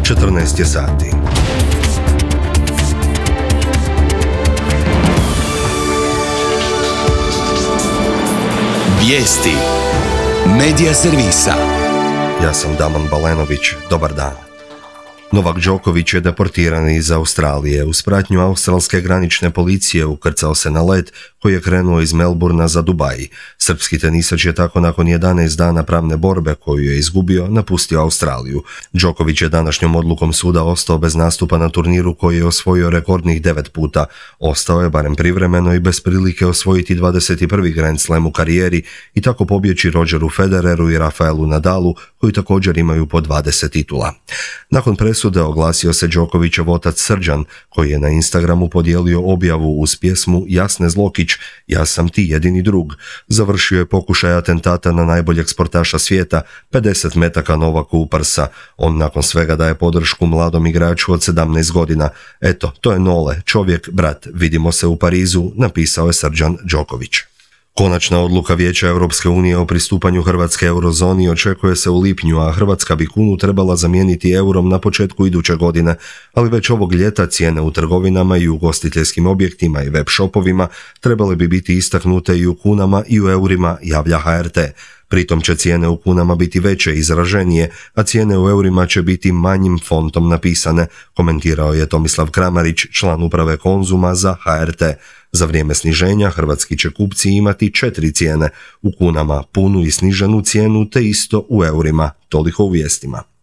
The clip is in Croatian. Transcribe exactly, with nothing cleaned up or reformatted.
četrnaest je sati. Vijesti Medija servisa. Ja sam Damon Balenović, dobar dan. Novak Đoković je deportiran iz Australije. Uz pratnju australske granične policije ukrcao se na let koji je krenuo iz Melbourna za Dubai. Srpski tenisač je tako nakon jedanaest dana pravne borbe koju je izgubio napustio Australiju. Đoković je današnjom odlukom suda ostao bez nastupa na turniru koji je osvojio rekordnih devet puta. Ostao je barem privremeno i bez prilike osvojiti dvadeset prvi Grand Slam u karijeri i tako pobjeći Rogeru Federeru i Rafaelu Nadalu koji također imaju po dvadeset titula. Nakon presude oglasio se Đokovićev otac Srđan koji je na Instagramu podijelio objavu uz pjesmu Jasne Zlokić, ja sam ti jedini drug. Završio je pokušaj atentata na najboljeg sportaša svijeta, pedeset metaka Novaku u prsa. On nakon svega daje podršku mladom igraču od sedamnaest godina. Eto, to je Nole, čovjek, brat, vidimo se u Parizu, napisao je Srđan Đoković. Konačna odluka Vijeća Europske unije o pristupanju Hrvatske eurozoni očekuje se u lipnju, a Hrvatska bi kunu trebala zamijeniti eurom na početku iduće godine, ali već ovog ljeta cijene u trgovinama i ugostiteljskim objektima i web shopovima trebale bi biti istaknute i u kunama i u eurima, javlja H R T. Pritom će cijene u kunama biti veće i izraženije, a cijene u eurima će biti manjim fontom napisane, komentirao je Tomislav Kramarić, član uprave Konzuma za H R T. Za vrijeme sniženja hrvatski će kupci imati četiri cijene, u kunama punu i sniženu cijenu te isto u eurima, toliko u vijestima.